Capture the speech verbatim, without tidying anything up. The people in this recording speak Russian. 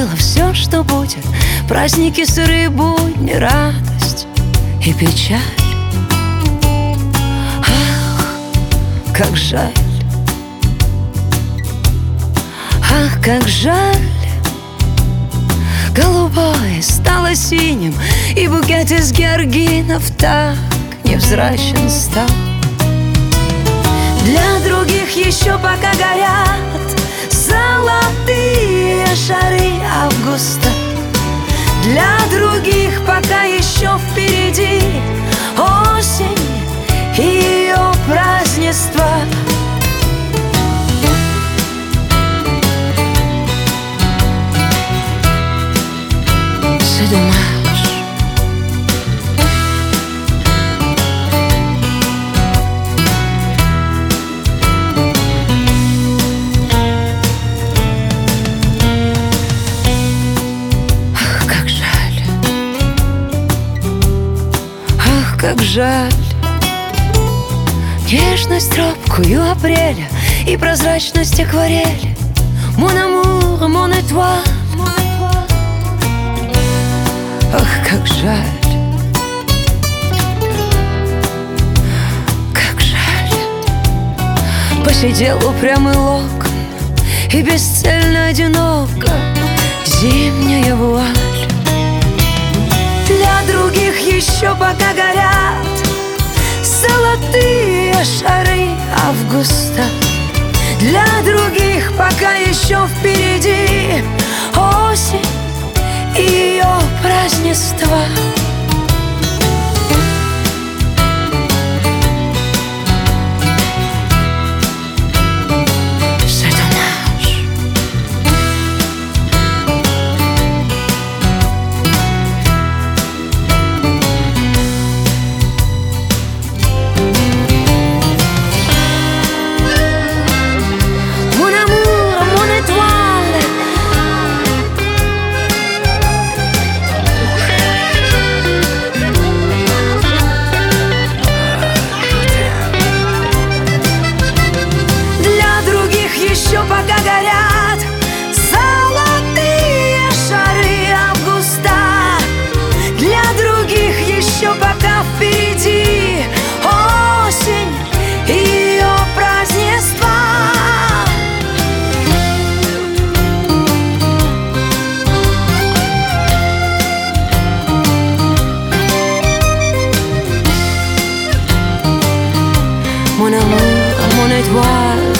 было все, что будет. Праздники, сырые будни, радость и печаль. Ах, как жаль, ах, как жаль. Голубое стало синим, и букет из георгинов так невзрачен стал. Для других еще пока горят золотые шары августа. Для других пока еще впереди осень и ее празднества. C'est dommage. Ах, как жаль, ах, как жаль. Нежность робкую апреля и прозрачность акварели. Mon amour, mon étoile. Ах, как жаль, как жаль. Посидел упрямый локон, и бесцельно одиноко зимняя вуаль. Для других еще пока горят золотые шары августа. Для других пока еще впереди осень и ее празднества. C'est dommage. Mon amour, mon étoile. Еще пока горят золотые шары августа. Для других еще пока впереди осень и ее празднества. Mon amour, mon étoile.